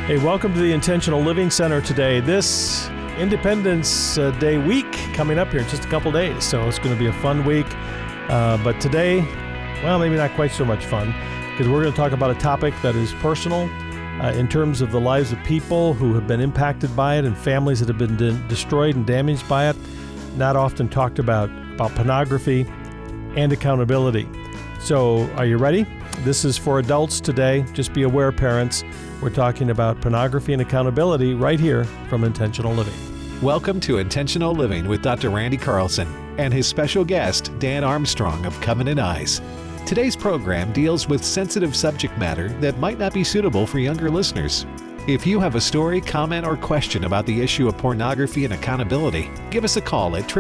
Hey, welcome to the Intentional Living Center today. This Independence Day week coming up here in just a couple days, so it's going to be a fun week. But today, well, maybe not quite so much fun, because we're going to talk about a topic that is personal in terms of the lives of people who have been impacted by it and families that have been destroyed and damaged by it. Not often talked about pornography and accountability. So, are you ready? This is for adults today. Just be aware, parents. We're talking about pornography and accountability right here from Intentional Living. Welcome to Intentional Living with Dr. Randy Carlson and his special guest, Dan Armstrong of Covenant Eyes. Today's program deals with sensitive subject matter that might not be suitable for younger listeners. If you have a story, comment, or question about the issue of pornography and accountability, give us a call at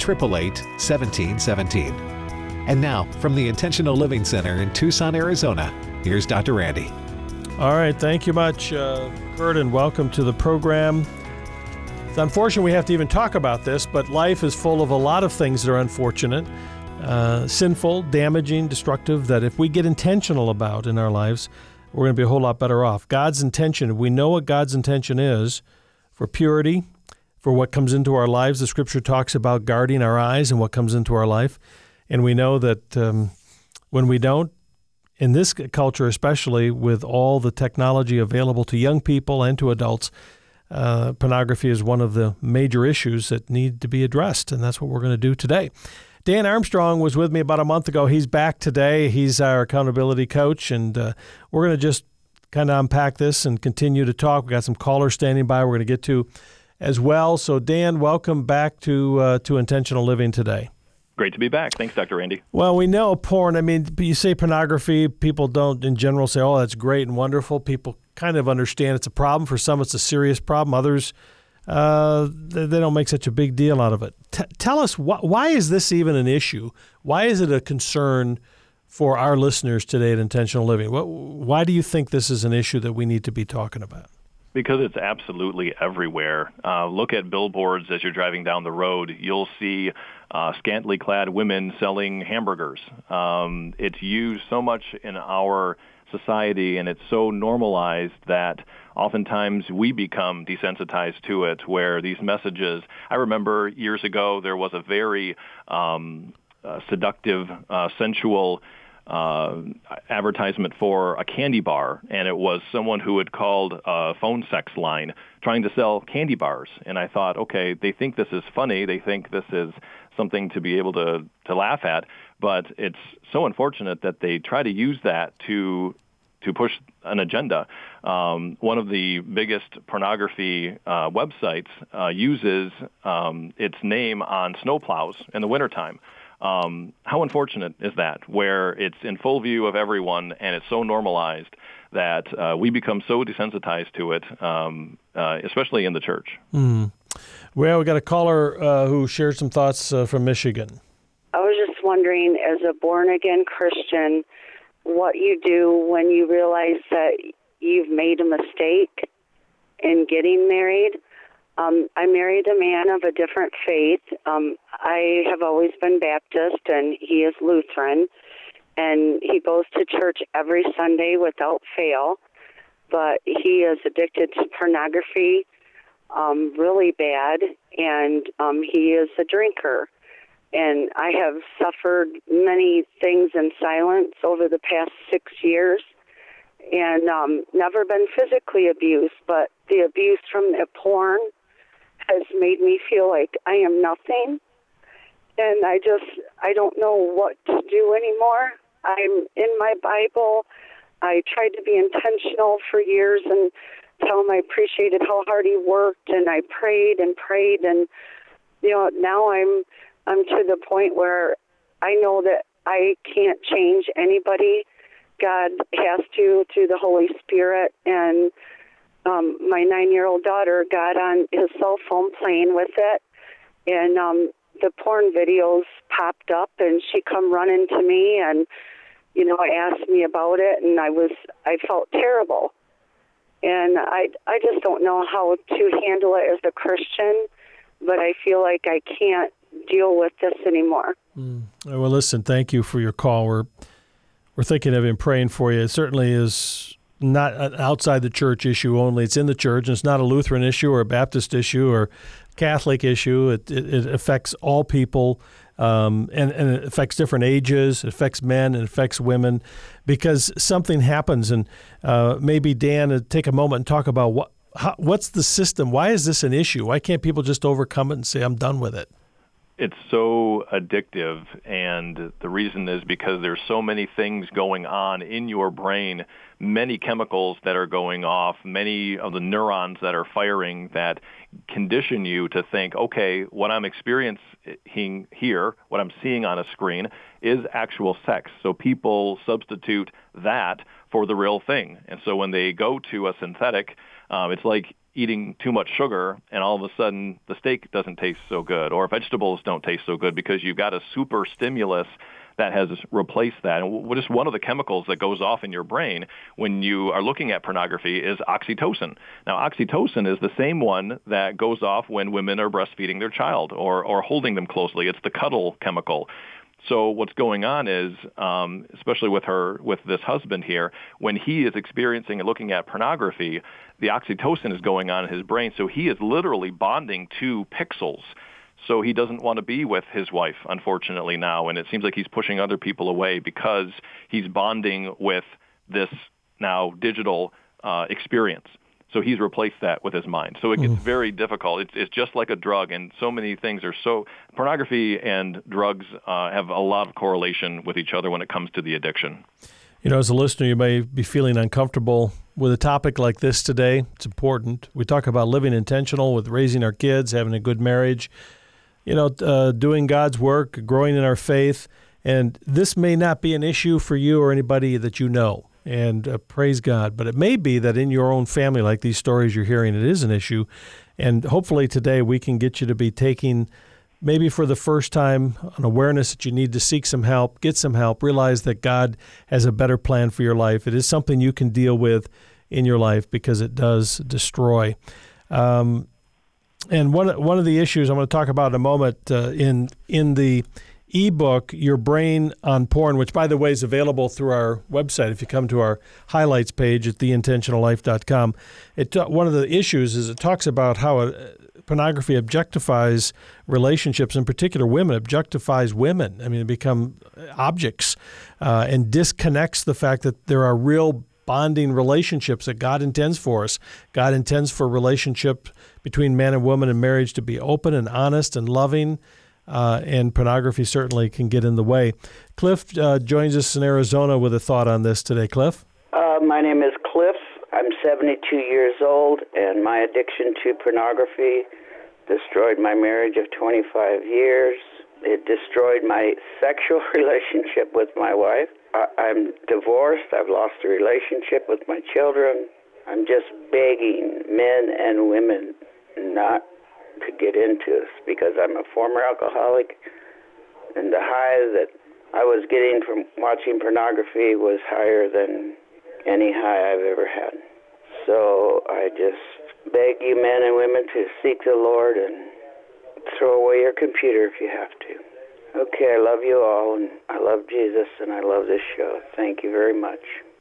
888-888-1717. And now, from the Intentional Living Center in Tucson, Arizona, here's Dr. Randy. All right, thank you much, Kurt, and welcome to the program. It's unfortunate we have to even talk about this, but life is full of a lot of things that are unfortunate, sinful, damaging, destructive, that if we get intentional about in our lives, we're going to be a whole lot better off. God's intention, we know what God's intention is for purity, for what comes into our lives. The Scripture talks about guarding our eyes and what comes into our life. And we know that when we don't, in this culture especially, with all the technology available to young people and to adults, pornography is one of the major issues that need to be addressed, and that's what we're going to do today. Dan Armstrong was with me about a month ago. He's back today. He's our accountability coach, and we're going to just kind of unpack this and continue to talk. We've got some callers standing by we're going to get to as well. So, Dan, welcome back to Intentional Living today. Great to be back. Thanks, Dr. Randy. Well, we know porn. I mean, you say pornography, people don't in general say, oh, that's great and wonderful. People kind of understand it's a problem. For some, it's a serious problem. Others, they don't make such a big deal out of it. Tell us, why is this even an issue? Why is it a concern for our listeners today at Intentional Living? Why do you think this is an issue that we need to be talking about? Because it's absolutely everywhere. Look at billboards as you're driving down the road. You'll see scantily clad women selling hamburgers. It's used so much in our society, and it's so normalized that oftentimes we become desensitized to it, where these messages, I remember years ago there was a very seductive, sensual advertisement for a candy bar, and it was someone who had called a phone sex line trying to sell candy bars. And I thought, okay, they think this is funny, they think this is something to be able to laugh at, but it's so unfortunate that they try to use that to push an agenda. One of the biggest pornography websites uses its name on snowplows in the wintertime. How unfortunate is that, where it's in full view of everyone and it's so normalized that we become so desensitized to it, especially in the church. Mm. Well, we got a caller who shared some thoughts from Michigan. I was just wondering, as a born-again Christian, what you do when you realize that you've made a mistake in getting married. I married a man of a different faith. I have always been Baptist, and he is Lutheran, and he goes to church every Sunday without fail, but he is addicted to pornography really bad, and he is a drinker. And I have suffered many things in silence over the past 6 years, and never been physically abused, but the abuse from the porn has made me feel like I am nothing, and I don't know what to do anymore. I'm in my Bible. I tried to be intentional for years and tell him I appreciated how hard he worked, and I prayed, and now I'm to the point where I know that I can't change anybody. God has to, through the Holy Spirit, and my 9-year-old daughter got on his cell phone playing with it, and the porn videos popped up, and she come running to me and, asked me about it, and I felt terrible. And I just don't know how to handle it as a Christian, but I feel like I can't deal with this anymore. Well, listen, thank you for your call. We're thinking of you and praying for you. It certainly is not an outside the church issue only. It's in the church, and it's not a Lutheran issue or a Baptist issue or Catholic issue. It affects all people, and it affects different ages. It affects men and it affects women, because something happens. And maybe Dan, take a moment and talk about what's the system. Why is this an issue? Why can't people just overcome it and say, I'm done with it? It's so addictive, and the reason is because there's so many things going on in your brain, many chemicals that are going off, many of the neurons that are firing that condition you to think, okay, what I'm experiencing here, what I'm seeing on a screen, is actual sex. So people substitute that for the real thing. And so when they go to a synthetic, it's like eating too much sugar, and all of a sudden the steak doesn't taste so good, or vegetables don't taste so good, because you've got a super stimulus that has replaced that. And just one of the chemicals that goes off in your brain when you are looking at pornography is oxytocin. Now, oxytocin is the same one that goes off when women are breastfeeding their child or holding them closely. It's the cuddle chemical. So what's going on is, especially with this husband here, when he is experiencing and looking at pornography, the oxytocin is going on in his brain. So he is literally bonding to pixels. So he doesn't want to be with his wife, unfortunately, now. And it seems like he's pushing other people away because he's bonding with this now digital experience. So he's replaced that with his mind. So it gets very difficult. It's just like a drug, and so many things are so... Pornography and drugs have a lot of correlation with each other when it comes to the addiction. You know, as a listener, you may be feeling uncomfortable with a topic like this today. It's important. We talk about living intentional with raising our kids, having a good marriage, doing God's work, growing in our faith. And this may not be an issue for you or anybody that you know. And praise God. But it may be that in your own family, like these stories you're hearing, it is an issue. And hopefully today we can get you to be taking, maybe for the first time, an awareness that you need to seek some help, get some help, realize that God has a better plan for your life. It is something you can deal with in your life because it does destroy. And one of the issues I'm going to talk about in a moment in the ebook, Your Brain on Porn, which, by the way, is available through our website. If you come to our highlights page at theintentionallife.com, one of the issues is it talks about how pornography objectifies relationships, in particular women, objectifies women. I mean, they become objects and disconnects the fact that there are real bonding relationships that God intends for us. God intends for relationship between man and woman in marriage to be open and honest and loving. And pornography certainly can get in the way. Cliff joins us in Arizona with a thought on this today. Cliff? My name is Cliff. I'm 72 years old, and my addiction to pornography destroyed my marriage of 25 years. It destroyed my sexual relationship with my wife. I'm divorced. I've lost the relationship with my children. I'm just begging men and women not to get into this, because I'm a former alcoholic, and the high that I was getting from watching pornography was higher than any high I've ever had. So I just beg you men and women to seek the Lord and throw away your computer if you have to. Okay, I love you all, and I love Jesus, and I love this show. Thank you very much.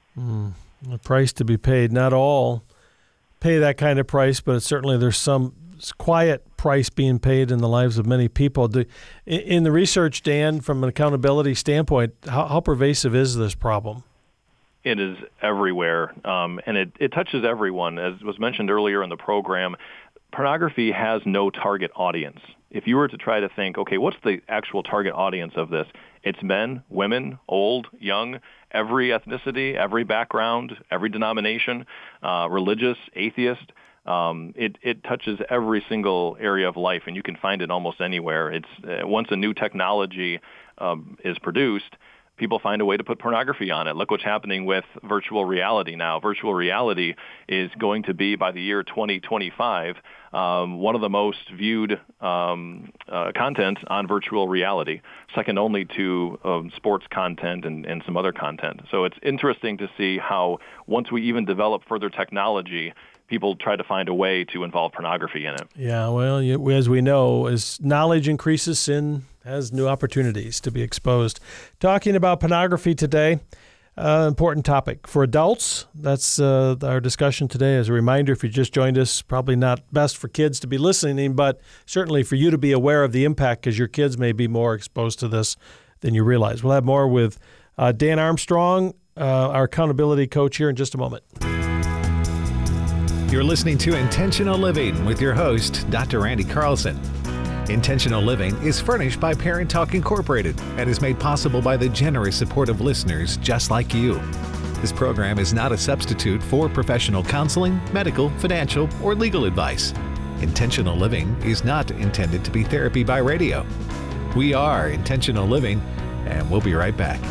A price to be paid. Not all pay that kind of price, but certainly there's some quiet price being paid in the lives of many people. In the research, Dan, from an accountability standpoint, how pervasive is this problem? It is everywhere, and it touches everyone. As was mentioned earlier in the program, pornography has no target audience. If you were to try to think, okay, what's the actual target audience of this? It's men, women, old, young, every ethnicity, every background, every denomination, religious, atheist. It touches every single area of life, and you can find it almost anywhere. It's once a new technology is produced, people find a way to put pornography on it. Look what's happening with virtual reality now. Virtual reality is going to be, by the year 2025, one of the most viewed content on virtual reality, second only to sports content and some other content. So it's interesting to see how once we even develop further technology, people try to find a way to involve pornography in it. Yeah, well, as we know, as knowledge increases, sin has new opportunities to be exposed. Talking about pornography today, important topic. For adults, that's our discussion today. As a reminder, if you just joined us, probably not best for kids to be listening, but certainly for you to be aware of the impact because your kids may be more exposed to this than you realize. We'll have more with Dan Armstrong, our accountability coach, here in just a moment. You're listening to Intentional Living with your host, Dr. Randy Carlson. Intentional Living is furnished by Parent Talk Incorporated and is made possible by the generous support of listeners just like you. This program is not a substitute for professional counseling, medical, financial, or legal advice. Intentional Living is not intended to be therapy by radio. We are Intentional Living, and we'll be right back.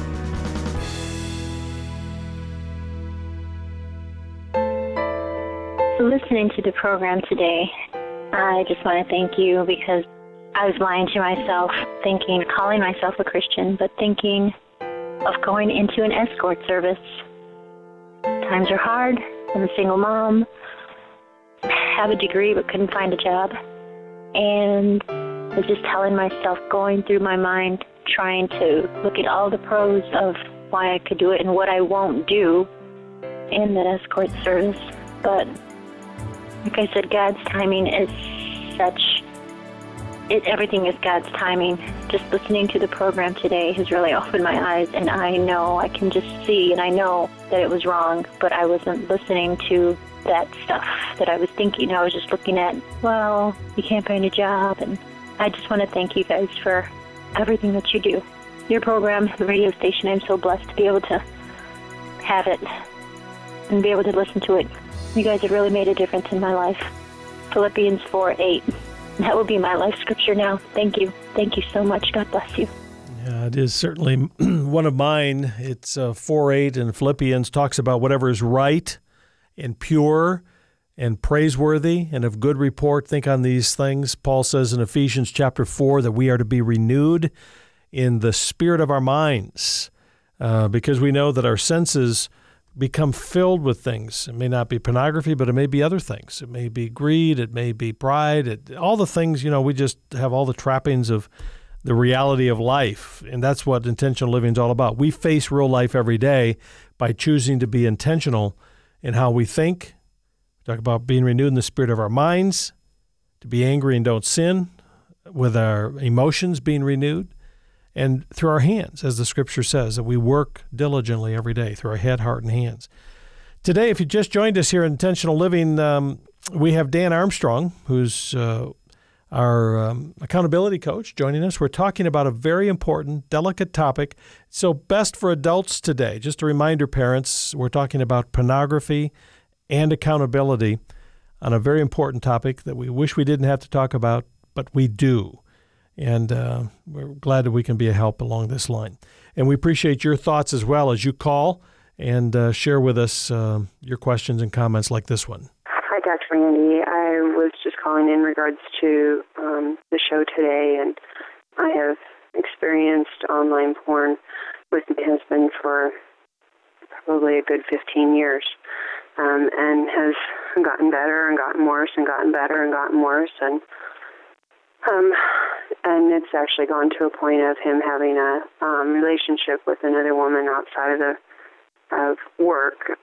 Listening to the program today, I just want to thank you because I was lying to myself, calling myself a Christian, but thinking of going into an escort service. Times are hard. I'm a single mom, have a degree but couldn't find a job, and I was just telling myself, going through my mind, trying to look at all the pros of why I could do it and what I won't do in that escort service. But like I said, God's timing is everything is God's timing. Just listening to the program today has really opened my eyes, and I can just see, and I know that it was wrong, but I wasn't listening to that stuff that I was thinking. I was just looking at, well, you can't find a job, and I just want to thank you guys for everything that you do. Your program, the radio station, I'm so blessed to be able to have it and be able to listen to it. You guys have really made a difference in my life. Philippians 4:8. That will be my life scripture now. Thank you. Thank you so much. God bless you. Yeah, it is certainly one of mine. It's 4:8 in Philippians, talks about whatever is right and pure and praiseworthy and of good report. Think on these things. Paul says in Ephesians chapter 4 that we are to be renewed in the spirit of our minds because we know that our senses become filled with things. It may not be pornography, but it may be other things. It may be greed. It may be pride. All the things, we just have all the trappings of the reality of life. And that's what intentional living is all about. We face real life every day by choosing to be intentional in how we think. We talk about being renewed in the spirit of our minds, to be angry and don't sin, with our emotions being renewed, and through our hands, as the scripture says, that we work diligently every day through our head, heart, and hands. Today, if you just joined us here in Intentional Living, we have Dan Armstrong, who's our accountability coach, joining us. We're talking about a very important, delicate topic. So best for adults today. Just a reminder, parents, we're talking about pornography and accountability on a very important topic that we wish we didn't have to talk about, but we do. And we're glad that we can be a help along this line. And we appreciate your thoughts as well as you call and share with us your questions and comments like this one. Hi, Dr. Randy. I was just calling in regards to the show today, and I have experienced online porn with my husband for probably a good 15 years, and has gotten better and gotten worse and gotten better and gotten worse, and it's actually gone to a point of him having a relationship with another woman outside of work.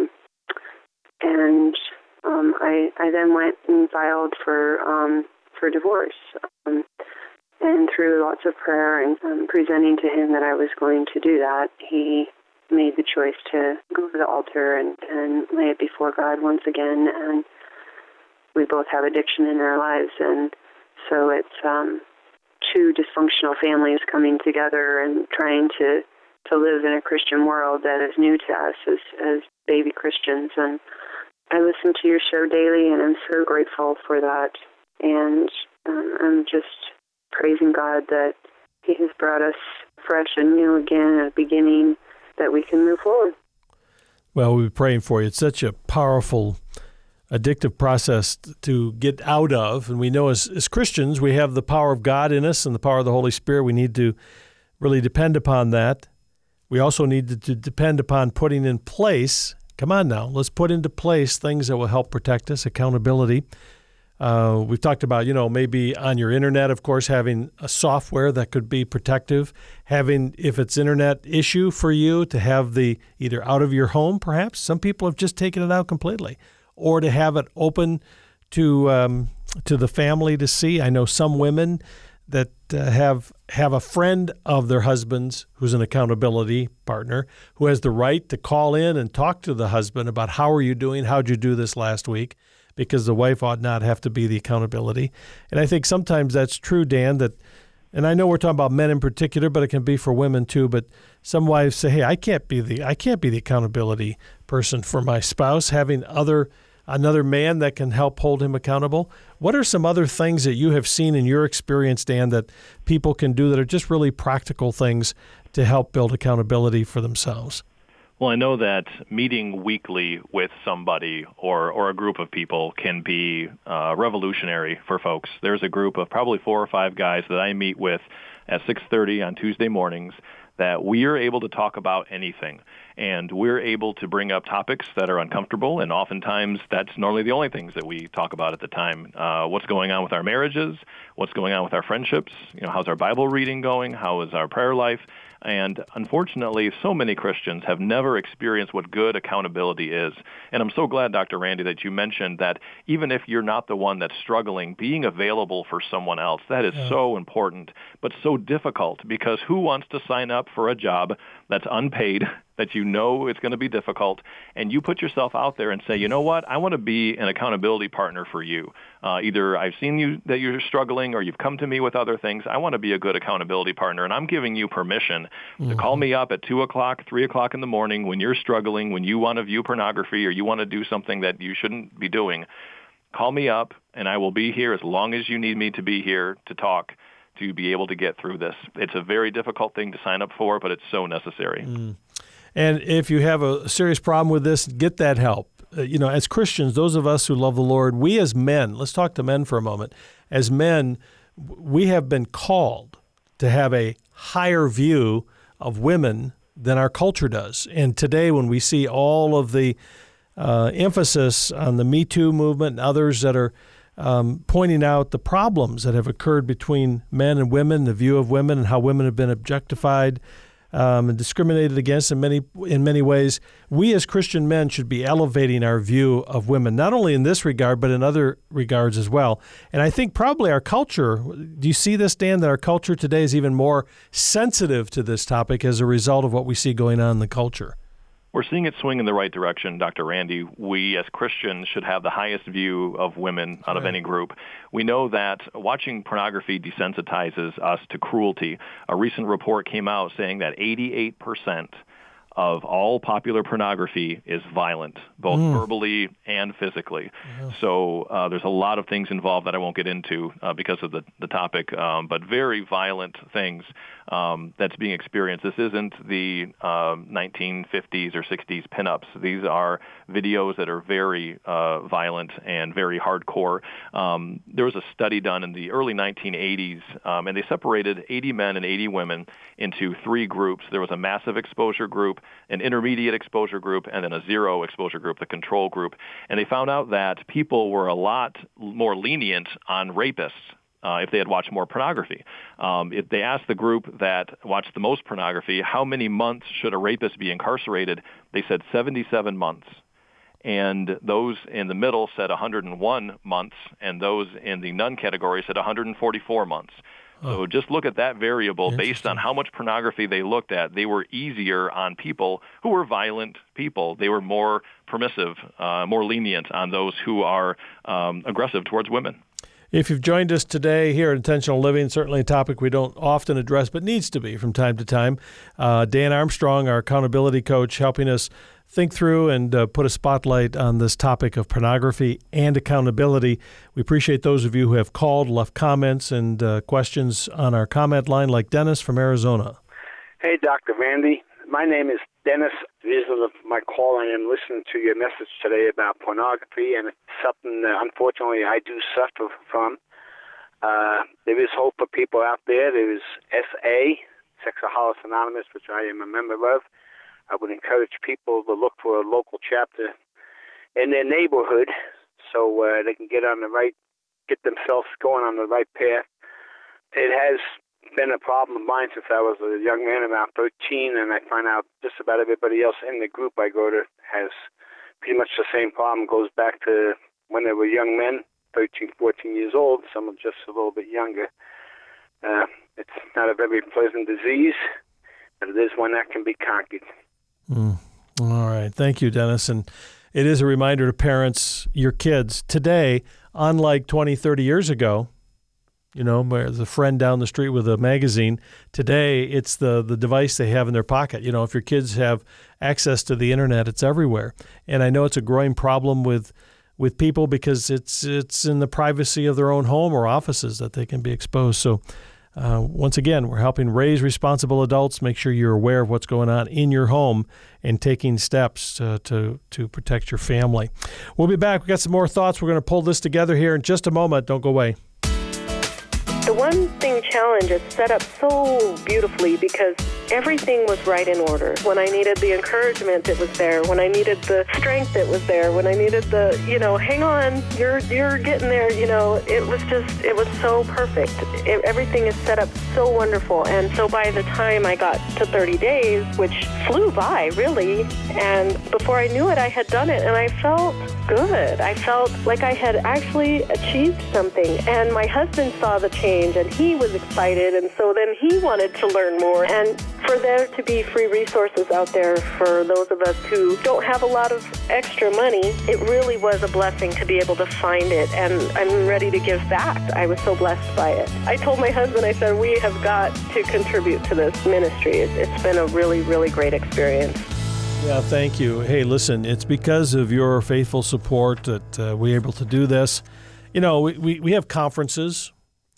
I then went and filed for divorce. And through lots of prayer and presenting to him that I was going to do that, he made the choice to go to the altar and lay it before God once again. And we both have addiction in our lives, and so it's two dysfunctional families coming together and trying to live in a Christian world that is new to us as baby Christians. And I listen to your show daily, and I'm so grateful for that. And I'm just praising God that He has brought us fresh and new again at the beginning, that we can move forward. Well, we'll be praying for you. It's such a powerful, addictive process to get out of. And we know as Christians, we have the power of God in us and the power of the Holy Spirit. We need to really depend upon that. We also need to depend upon putting in place, come on now, let's put into place things that will help protect us, accountability. We've talked about, maybe on your internet, of course, having a software that could be protective, having, if it's internet issue for you, to have the either out of your home, perhaps. Some people have just taken it out completely, or to have it open to the family to see. I know some women that have a friend of their husband's who's an accountability partner who has the right to call in and talk to the husband about how are you doing, how'd you do this last week, because the wife ought not have to be the accountability. And I think sometimes that's true, Dan, and I know we're talking about men in particular, but it can be for women too, but some wives say, hey, I can't be the accountability person for my spouse, having another man that can help hold him accountable. What are some other things that you have seen in your experience, Dan, that people can do that are just really practical things to help build accountability for themselves? Well, I know that meeting weekly with somebody or a group of people can be revolutionary for folks. There's a group of probably 4 or 5 guys that I meet with at 6:30 on Tuesday mornings that we are able to talk about anything. And we're able to bring up topics that are uncomfortable, and oftentimes that's normally the only things that we talk about at the time. What's going on with our marriages? What's going on with our friendships? How's our Bible reading going? How is our prayer life? And unfortunately, so many Christians have never experienced what good accountability is. And I'm so glad, Dr. Randy, that you mentioned that even if you're not the one that's struggling, being available for someone else, that is so important, but so difficult, because who wants to sign up for a job that's unpaid, that you know it's going to be difficult, and you put yourself out there and say, you know what, I want to be an accountability partner for you. Either I've seen you that you're struggling or you've come to me with other things. I want to be a good accountability partner, and I'm giving you permission to call me up at 2 o'clock, 3 o'clock in the morning when you're struggling, when you want to view pornography or you want to do something that you shouldn't be doing. Call me up, and I will be here as long as you need me to be here to talk, to be able to get through this. It's a very difficult thing to sign up for, but it's so necessary. And if you have a serious problem with this, get that help. As Christians, those of us who love the Lord, we as men, let's talk to men for a moment. As men, we have been called to have a higher view of women than our culture does. And today, when we see all of the emphasis on the Me Too movement and others that are pointing out the problems that have occurred between men and women, the view of women and how women have been objectified and discriminated against in many ways, we as Christian men should be elevating our view of women, not only in this regard, but in other regards as well. And I think probably our culture, do you see this, Dan, that our culture today is even more sensitive to this topic as a result of what we see going on in the culture? We're seeing it swing in the right direction, Dr. Randy. We as Christians should have the highest view of women out of any group. We know that watching pornography desensitizes us to cruelty. A recent report came out saying that 88% of all popular pornography is violent, both verbally and physically. So there's a lot of things involved that I won't get into because of the topic, but very violent things that's being experienced. This isn't the 1950s or 60s pinups. These are videos that are very violent and very hardcore. There was a study done in the early 1980s, and they separated 80 men and 80 women into 3 groups. There was a massive exposure group, an intermediate exposure group, and then a zero exposure group, the control group. And they found out that people were a lot more lenient on rapists if they had watched more pornography. If they asked the group that watched the most pornography, how many months should a rapist be incarcerated, they said 77 months. And those in the middle said 101 months, and those in the none category said 144 months. So just look at that variable based on how much pornography they looked at. They were easier on people who were violent people. They were more permissive, more lenient on those who are aggressive towards women. If you've joined us today here at Intentional Living, certainly a topic we don't often address but needs to be from time to time, Dan Armstrong, our accountability coach, helping us think through and put a spotlight on this topic of pornography and accountability. We appreciate those of you who have called, left comments and questions on our comment line, like Dennis from Arizona. Hey, Dr. Randy. My name is Dennis. The reason of my call, I am listening to your message today about pornography, and it's something that unfortunately I do suffer from. There is hope for people out there. There is SA, Sexaholics Anonymous, which I am a member of. I would encourage people to look for a local chapter in their neighborhood so they can get on the right get themselves going on the right path. It has been a problem of mine since I was a young man, about 13, and I find out just about everybody else in the group I go to has pretty much the same problem. It goes back to when they were young men, 13, 14 years old. Some are just a little bit younger. It's not a very pleasant disease, but it is one that can be conquered. All right. Thank you, Dennis. And it is a reminder to parents, your kids, today, unlike 20, 30 years ago, you know, where there's a friend down the street with a magazine, today it's the device they have in their pocket. You know, if your kids have access to the internet, it's everywhere. And I know it's a growing problem with people because it's in the privacy of their own home or offices that they can be exposed. So once again, we're helping raise responsible adults. Make sure you're aware of what's going on in your home and taking steps to protect your family. We'll be back. We've got some more thoughts. We're going to pull this together here in just a moment. Don't go away. The One Thing Challenge is set up so beautifully because everything was right in order. When I needed the encouragement, it was there. When I needed the strength, it was there. When I needed the, hang on, you're getting there, it was so perfect. Everything is set up so wonderful. And so by the time I got to 30 days, which flew by, really, and before I knew it, I had done it, and I felt good. I felt like I had actually achieved something. And my husband saw the change, and he was excited, and so then he wanted to learn more. And for there to be free resources out there for those of us who don't have a lot of extra money, it really was a blessing to be able to find it, and I'm ready to give back. I was so blessed by it. I told my husband, I said, we have got to contribute to this ministry. It's been a really, really great experience. Yeah, thank you. Hey, listen, it's because of your faithful support that we're able to do this. You know, we have conferences.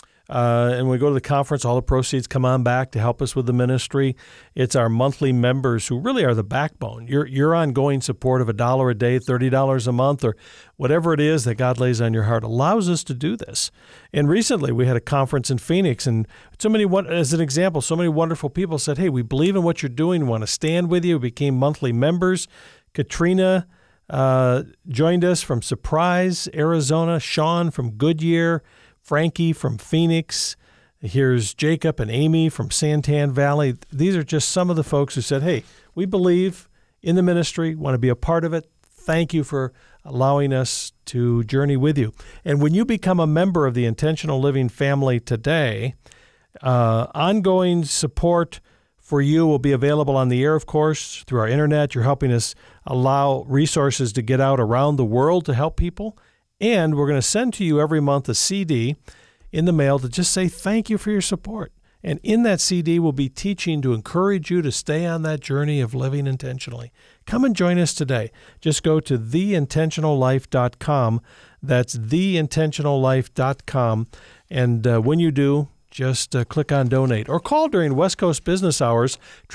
And when we go to the conference, all the proceeds come on back to help us with the ministry. It's our monthly members who really are the backbone. Your ongoing support of $1 a day, $30 a month, or whatever it is that God lays on your heart allows us to do this. And recently we had a conference in Phoenix, and as an example, so many wonderful people said, hey, we believe in what you're doing, want to stand with you. We became monthly members. Katrina joined us from Surprise, Arizona. Sean from Goodyear. Frankie from Phoenix. Here's Jacob and Amy from Santan Valley. These are just some of the folks who said, hey, we believe in the ministry, want to be a part of it. Thank you for allowing us to journey with you. And when you become a member of the Intentional Living family today, ongoing support for you will be available on the air, of course, through our internet. You're helping us allow resources to get out around the world to help people. And we're going to send to you every month a CD in the mail to just say thank you for your support. And in that CD, we'll be teaching to encourage you to stay on that journey of living intentionally. Come and join us today. Just go to theintentionallife.com. That's theintentionallife.com. And when you do, just click on donate or call during West Coast business hours,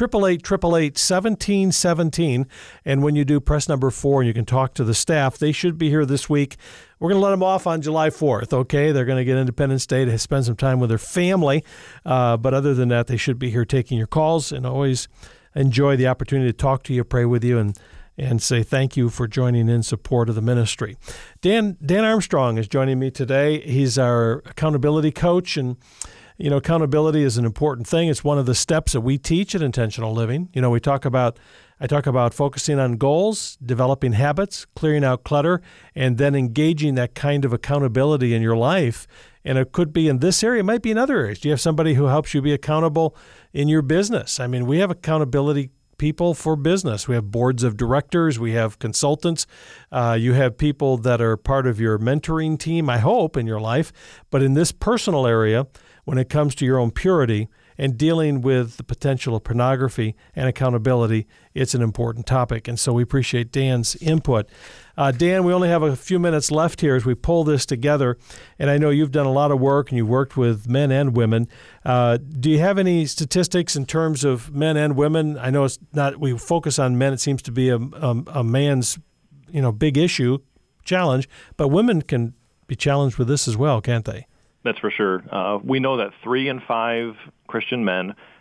888-888-1717. And when you do, press number 4 and you can talk to the staff. They should be here this week. We're going to let them off on July 4th, okay? They're going to get Independence Day to spend some time with their family. But other than that, they should be here taking your calls, and always enjoy the opportunity to talk to you, pray with you, and say thank you for joining in support of the ministry. Dan Armstrong is joining me today. He's our accountability coach, and accountability is an important thing. It's one of the steps that we teach at Intentional Living. I talk about focusing on goals, developing habits, clearing out clutter, and then engaging that kind of accountability in your life. And it could be in this area, it might be in other areas. Do you have somebody who helps you be accountable in your business? I mean, we have accountability people for business. We have boards of directors. We have consultants. You have people that are part of your mentoring team, I hope, in your life. But in this personal area, when it comes to your own purity and dealing with the potential of pornography and accountability, it's an important topic. And so we appreciate Dan's input. Dan, we only have a few minutes left here as we pull this together. And I know you've done a lot of work and you've worked with men and women. Do you have any statistics in terms of men and women? I know it's not, we focus on men. It seems to be a man's, big issue, challenge, but women can be challenged with this as well, can't they? That's for sure. We know that 3 in 5 Christian men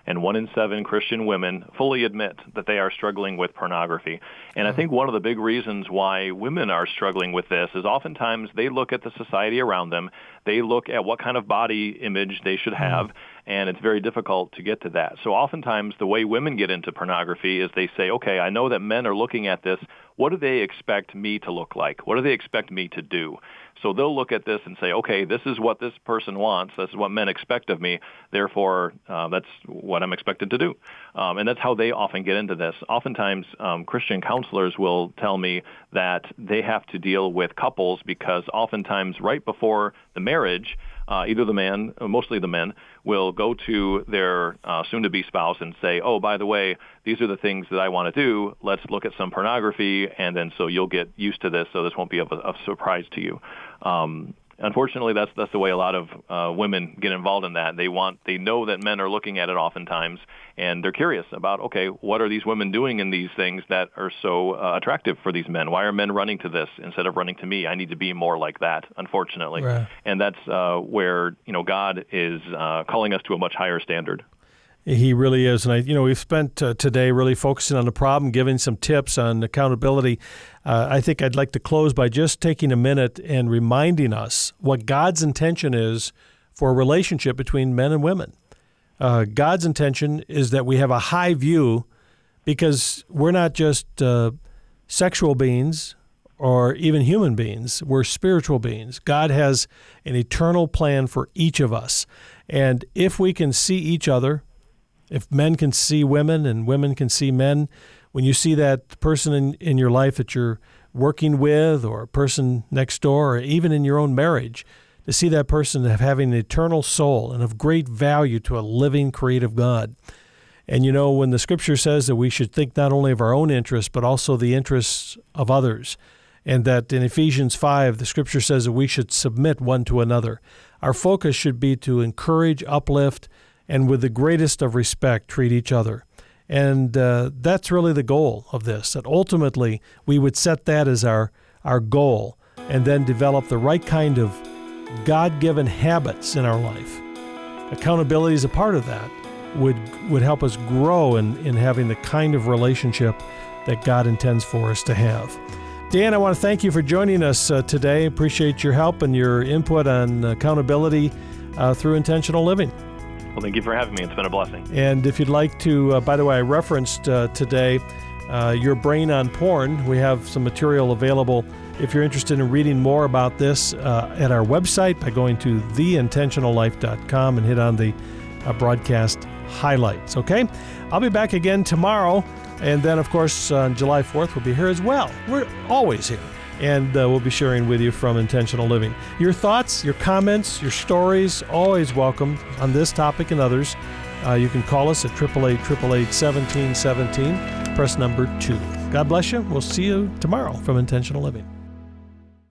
and 1 in 7 Christian women fully admit that they are struggling with pornography. And I think one of the big reasons why women are struggling with this is oftentimes they look at the society around them, they look at what kind of body image they should have, and it's very difficult to get to that. So oftentimes the way women get into pornography is they say, okay, I know that men are looking at this. What do they expect me to look like? What do they expect me to do? So they'll look at this and say, okay, this is what this person wants. This is what men expect of me. Therefore, that's what I'm expected to do. And that's how they often get into this. Oftentimes, Christian counselors will tell me that they have to deal with couples because oftentimes right before the marriage, either the man, mostly the men, will go to their soon-to-be spouse and say, oh, by the way, these are the things that I want to do. Let's look at some pornography, and then so you'll get used to this, so this won't be of surprise to you. Unfortunately, that's the way a lot of women get involved in that. They know that men are looking at it oftentimes, and they're curious about, okay, what are these women doing in these things that are so attractive for these men? Why are men running to this instead of running to me? I need to be more like that, unfortunately. Right. And that's where God is calling us to a much higher standard. He really is. And we've spent today really focusing on the problem, giving some tips on accountability. I think I'd like to close by just taking a minute and reminding us what God's intention is for a relationship between men and women. God's intention is that we have a high view because we're not just sexual beings or even human beings. We're spiritual beings. God has an eternal plan for each of us. And if we can see each other, if men can see women and women can see men, when you see that person in your life that you're working with or a person next door or even in your own marriage, to see that person having an eternal soul and of great value to a living, creative God. And when the Scripture says that we should think not only of our own interests, but also the interests of others, and that in Ephesians 5, the Scripture says that we should submit one to another, our focus should be to encourage, uplift, and with the greatest of respect, treat each other. And that's really the goal of this, that ultimately we would set that as our goal and then develop the right kind of God-given habits in our life. Accountability is a part of that, would help us grow in having the kind of relationship that God intends for us to have. Dan, I want to thank you for joining us today. Appreciate your help and your input on accountability through intentional living. Well, thank you for having me. It's been a blessing. And if you'd like to, by the way, I referenced today Your Brain on Porn. We have some material available if you're interested in reading more about this at our website by going to theintentionallife.com and hit on the broadcast highlights, okay? I'll be back again tomorrow, and then, of course, on July 4th, we'll be here as well. We're always here. And we'll be sharing with you from Intentional Living. Your thoughts, your comments, your stories, always welcome on this topic and others. You can call us at 888-888-1717, press number 2. God bless you. We'll see you tomorrow from Intentional Living.